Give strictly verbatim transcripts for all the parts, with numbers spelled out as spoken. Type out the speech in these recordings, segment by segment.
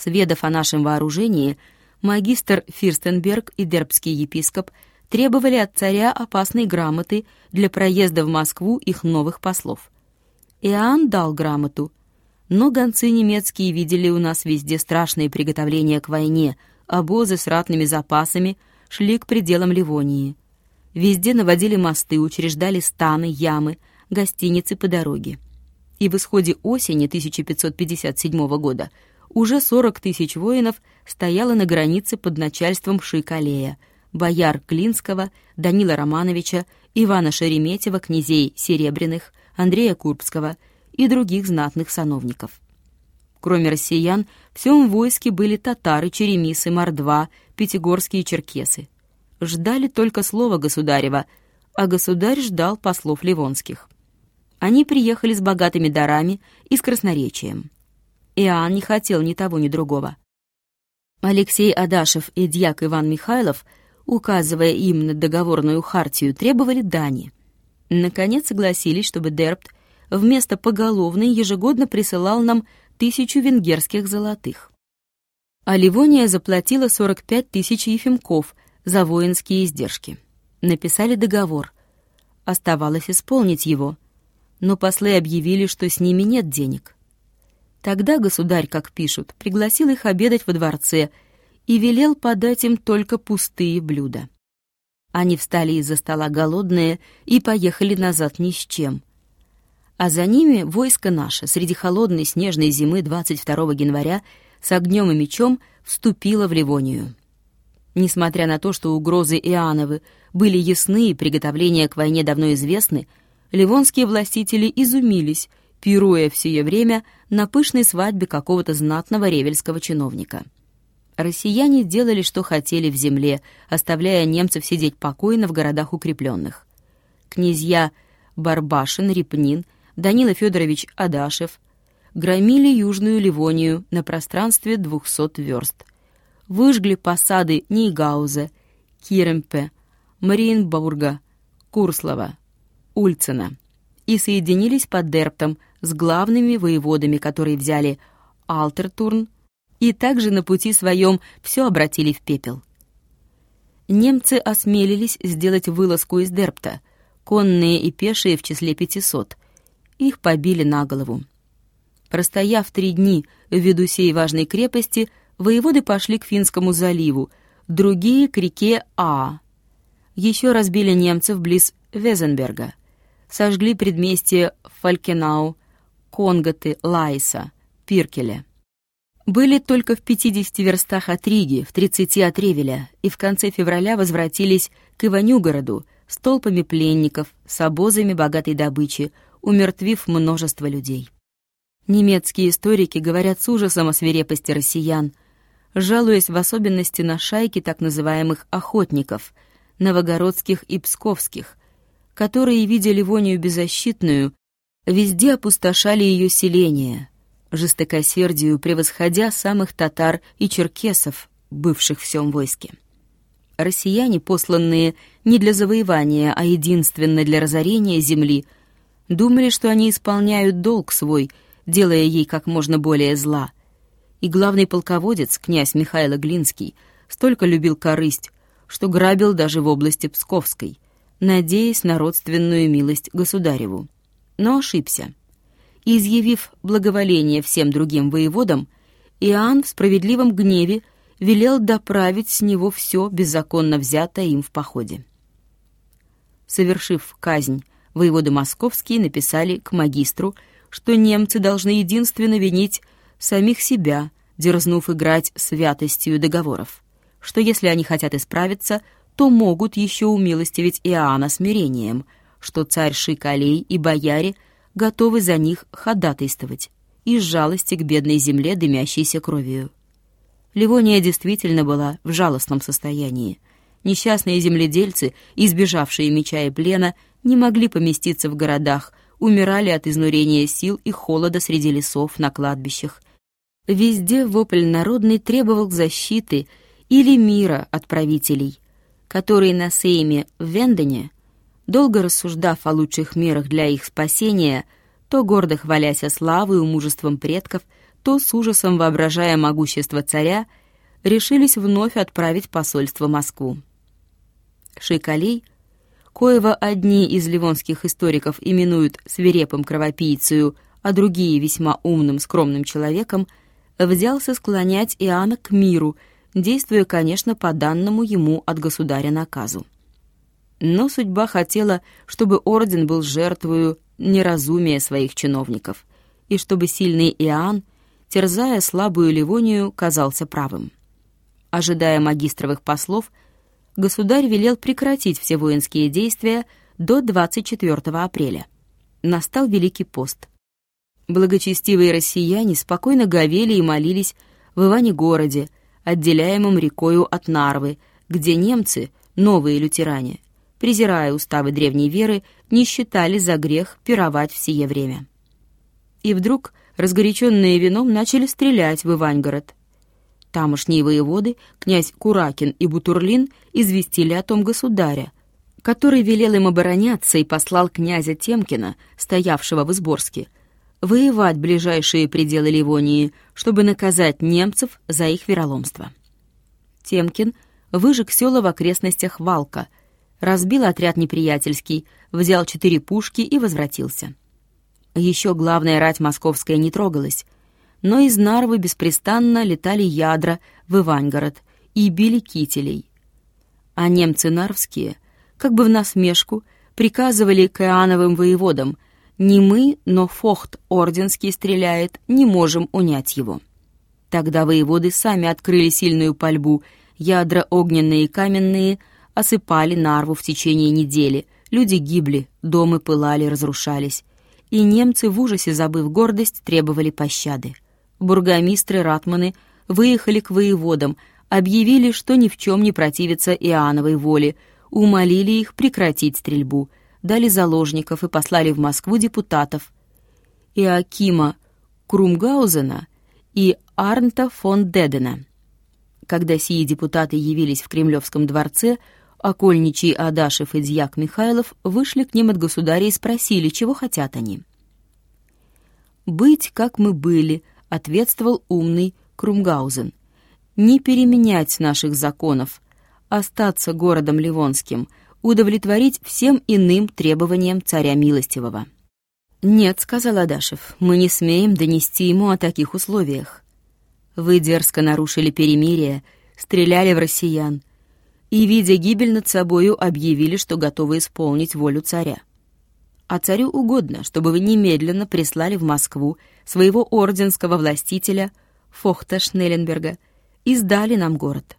Сведав о нашем вооружении, магистр Фирстенберг и дербский епископ требовали от царя опасной грамоты для проезда в Москву их новых послов. Иоанн дал грамоту, но гонцы немецкие видели у нас везде страшные приготовления к войне, обозы с ратными запасами шли к пределам Ливонии. Везде наводили мосты, учреждали станы, ямы, гостиницы по дороге. И в исходе осени тысяча пятьсот пятьдесят седьмого года уже сорок тысяч воинов стояло на границе под начальством Шейкалея, бояр Клинского, Данила Романовича, Ивана Шереметьева, князей Серебряных, Андрея Курбского и других знатных сановников. Кроме россиян, в всем войске были татары, черемисы, мордва, пятигорские черкесы. Ждали только слова государева, а государь ждал послов ливонских. Они приехали с богатыми дарами и с красноречием. Иоанн не хотел ни того, ни другого. Алексей Адашев и дьяк Иван Михайлов, указывая им на договорную хартию, требовали дани. Наконец согласились, чтобы Дербт вместо поголовной ежегодно присылал нам тысячу венгерских золотых. А Ливония заплатила сорок пять тысяч ефимков за воинские издержки. Написали договор. Оставалось исполнить его, но послы объявили, что с ними нет денег. Тогда государь, как пишут, пригласил их обедать во дворце и велел подать им только пустые блюда. Они встали из-за стола голодные и поехали назад ни с чем. А за ними войско наше среди холодной снежной зимы двадцать второго января с огнем и мечом вступило в Ливонию. Несмотря на то, что угрозы Иоанновы были ясны и приготовления к войне давно известны, ливонские властители изумились, пируя в сие время на пышной свадьбе какого-то знатного ревельского чиновника. Россияне делали, что хотели в земле, оставляя немцев сидеть покойно в городах укрепленных. Князья Барбашин, Репнин, Данила Федорович Адашев громили Южную Ливонию на пространстве двухсот верст. Выжгли посады Нейгауза, Киремпе, Мариенбурга, Курслова, Ульцена и соединились под Дербтом с главными воеводами, которые взяли Алтертурн, и также на пути своем все обратили в пепел. Немцы осмелились сделать вылазку из Дербта, конные и пешие в числе пятисот. Их побили на голову. Простояв три дни в виду сей важной крепости, воеводы пошли к Финскому заливу, другие — к реке Аа. Еще разбили немцев близ Везенберга, сожгли предместье Фалькенау, Конготы, Лайса, Пиркеля. Были только в пятидесяти верстах от Риги, в тридцати от Ревеля, и в конце февраля возвратились к Иванюгороду с толпами пленников, с обозами богатой добычи, умертвив множество людей. Немецкие историки говорят с ужасом о свирепости россиян, жалуясь в особенности на шайки так называемых охотников, новогородских и псковских, которые, видя Ливонию беззащитную, везде опустошали ее селения, жестокосердию превосходя самых татар и черкесов, бывших в всем войске. Россияне, посланные не для завоевания, а единственно для разорения земли, думали, что они исполняют долг свой, делая ей как можно более зла. И главный полководец, князь Михайло Глинский, столько любил корысть, что грабил даже в области Псковской, надеясь на родственную милость государеву. Но ошибся. Изъявив благоволение всем другим воеводам, Иоанн в справедливом гневе велел доправить с него все беззаконно взятое им в походе. Совершив казнь, воеводы московские написали к магистру, что немцы должны единственно винить самих себя, дерзнув играть святостью договоров, что если они хотят исправиться, то могут еще умилостивить Иоанна смирением, что царь Шейкалей и бояре готовы за них ходатайствовать из жалости к бедной земле, дымящейся кровью. Ливония действительно была в жалостном состоянии. Несчастные земледельцы, избежавшие меча и плена, не могли поместиться в городах, умирали от изнурения сил и холода среди лесов, на кладбищах. Везде вопль народный требовал защиты или мира от правителей, которые на сейме в Вендене, долго рассуждав о лучших мерах для их спасения, то гордо хваляся славой и мужеством предков, то, с ужасом воображая могущество царя, решились вновь отправить посольство в Москву. Шейх-Алий, коего одни из ливонских историков именуют свирепым кровопийцею, а другие весьма умным, скромным человеком, взялся склонять Иоанна к миру, действуя, конечно, по данному ему от государя наказу. Но судьба хотела, чтобы орден был жертвою неразумия своих чиновников, и чтобы сильный Иоанн, терзая слабую Ливонию, казался правым. Ожидая магистровых послов, государь велел прекратить все воинские действия до двадцать четвёртого апреля. Настал Великий пост. Благочестивые россияне спокойно говели и молились в Иване-городе, отделяемом рекою от Нарвы, где немцы, новые лютеране, презирая уставы древней веры, не считали за грех пировать в сие время. И вдруг, разгоряченные вином, начали стрелять в Ивангород. Тамошние воеводы, князь Куракин и Бутурлин, известили о том государя, который велел им обороняться и послал князя Темкина, стоявшего в Изборске, воевать ближайшие пределы Ливонии, чтобы наказать немцев за их вероломство. Темкин выжег села в окрестностях Валка, разбил отряд неприятельский, взял четыре пушки и возвратился. Еще главная рать московская не трогалась, но из Нарвы беспрестанно летали ядра в Ивангород и били кителей. А немцы нарвские, как бы в насмешку, приказывали к Иоанновым воеводам: «Не мы, но фохт орденский стреляет, не можем унять его». Тогда воеводы сами открыли сильную пальбу, ядра огненные и каменные осыпали Нарву в течение недели, люди гибли, дома пылали, разрушались. И немцы, в ужасе забыв гордость, требовали пощады. Бургомистры, ратманы выехали к воеводам, объявили, что ни в чем не противятся Иоанновой воле, умолили их прекратить стрельбу, дали заложников и послали в Москву депутатов Иоакима Крумгаузена и Арнта фон Дедена. Когда сии депутаты явились в Кремлевском дворце, окольничий Адашев и дьяк Михайлов вышли к ним от государя и спросили, чего хотят они. «Быть, как мы были», — ответствовал умный Крумгаузен, «не переменять наших законов, остаться городом Ливонским, удовлетворить всем иным требованиям царя милостивого». «Нет», — сказал Адашев, — «мы не смеем донести ему о таких условиях. Вы дерзко нарушили перемирие, стреляли в россиян и, видя гибель над собою, объявили, что готовы исполнить волю царя. А царю угодно, чтобы вы немедленно прислали в Москву своего орденского властителя Фохта Шнелленберга и сдали нам город.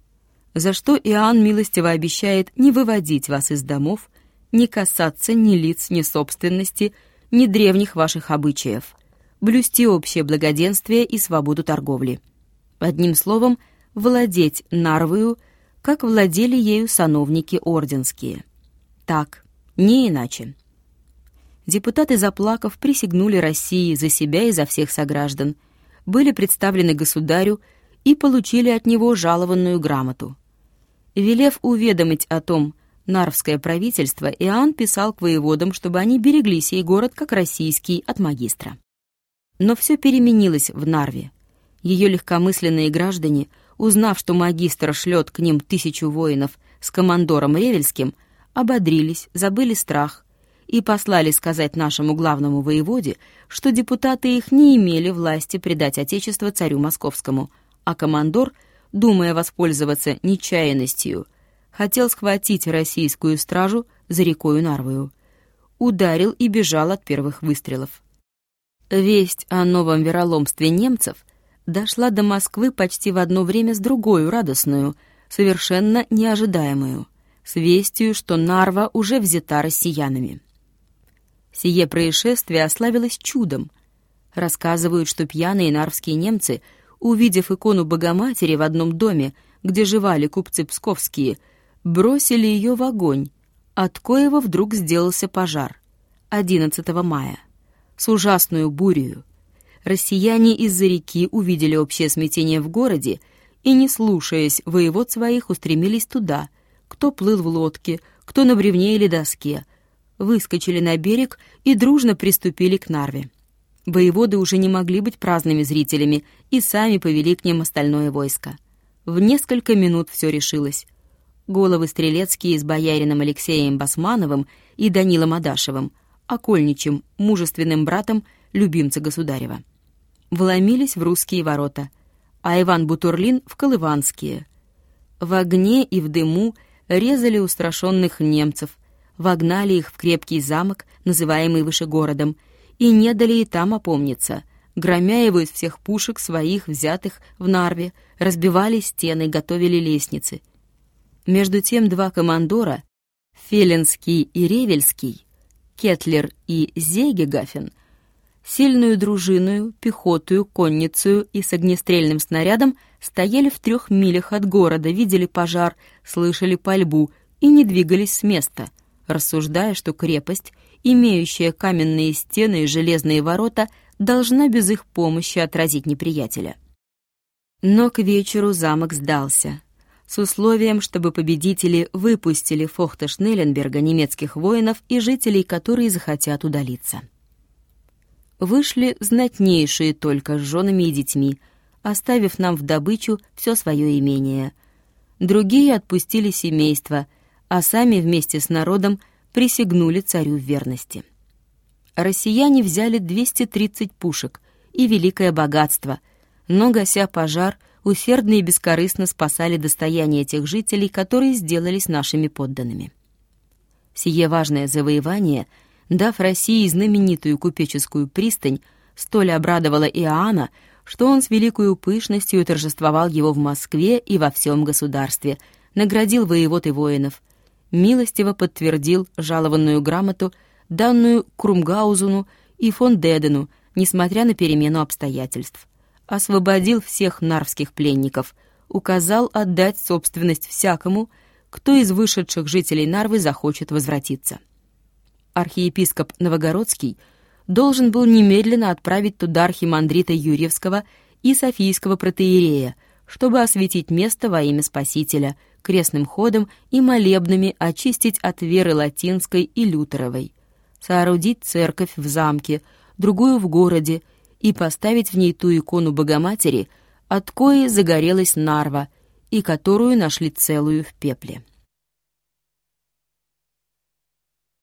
За что Иоанн милостиво обещает не выводить вас из домов, не касаться ни лиц, ни собственности, ни древних ваших обычаев, блюсти общее благоденствие и свободу торговли. Одним словом, владеть Нарвою, как владели ею сановники орденские. Так, не иначе». Депутаты, заплакав, присягнули России за себя и за всех сограждан, были представлены государю и получили от него жалованную грамоту. Велев уведомить о том нарвское правительство, Иоанн писал к воеводам, чтобы они берегли сей город как российский от магистра. Но все переменилось в Нарве. Ее легкомысленные граждане, узнав, что магистр шлет к ним тысячу воинов с командором Ревельским, ободрились, забыли страх и послали сказать нашему главному воеводе, что депутаты их не имели власти предать отечество царю московскому, а командор, думая воспользоваться нечаянностью, хотел схватить российскую стражу за рекою Нарвою. Ударил и бежал от первых выстрелов. Весть о новом вероломстве немцев дошла до Москвы почти в одно время с другой радостную, совершенно неожидаемую, с вестью, что Нарва уже взята россиянами. Сие происшествие ославилось чудом. Рассказывают, что пьяные нарвские немцы, увидев икону Богоматери в одном доме, где живали купцы псковские, бросили ее в огонь, от коего вдруг сделался пожар одиннадцатого мая. С ужасную бурею. Россияне из-за реки увидели общее смятение в городе и, не слушаясь воевод своих, устремились туда, кто плыл в лодке, кто на бревне или доске, выскочили на берег и дружно приступили к Нарве. Воеводы уже не могли быть праздными зрителями и сами повели к ним остальное войско. В несколько минут все решилось. Головы стрелецкие с боярином Алексеем Басмановым и Данилом Адашевым, окольничим, мужественным братом любимца государева, вломились в русские ворота, а Иван Бутурлин — в колыванские. В огне и в дыму резали устрашенных немцев, вогнали их в крепкий замок, называемый выше городом, и не дали и там опомниться, громя его из всех пушек своих, взятых в Нарве, разбивали стены, готовили лестницы. Между тем два командора, Феленский и Ревельский, Кетлер и Зейгегафен, сильную дружиною, пехотою, конницею и с огнестрельным снарядом стояли в трех милях от города, видели пожар, слышали пальбу и не двигались с места, рассуждая, что крепость, имеющая каменные стены и железные ворота, должна без их помощи отразить неприятеля. Но к вечеру замок сдался, с условием, чтобы победители выпустили Фохта-Шнелленберга немецких воинов и жителей, которые захотят удалиться. Вышли знатнейшие только с женами и детьми, оставив нам в добычу все свое имение. Другие отпустили семейства, а сами вместе с народом присягнули царю в верности. Россияне взяли двести тридцать пушек и великое богатство, но, гася пожар, усердно и бескорыстно спасали достояние тех жителей, которые сделались нашими подданными. Сие важное завоевание, дав России знаменитую купеческую пристань, столь обрадовало Иоанна, что он с великою пышностью торжествовал его в Москве и во всем государстве, наградил воевод и воинов, милостиво подтвердил жалованную грамоту, данную Крумгаузену и фон Дедену, несмотря на перемену обстоятельств, освободил всех нарвских пленников, указал отдать собственность всякому, кто из вышедших жителей Нарвы захочет возвратиться. Архиепископ Новогородский должен был немедленно отправить туда архимандрита Юрьевского и Софийского протоиерея, чтобы осветить место во имя Спасителя, крестным ходом и молебнами очистить от веры латинской и лютеровой, соорудить церковь в замке, другую в городе, и поставить в ней ту икону Богоматери, от кои загорелась Нарва, и которую нашли целую в пепле.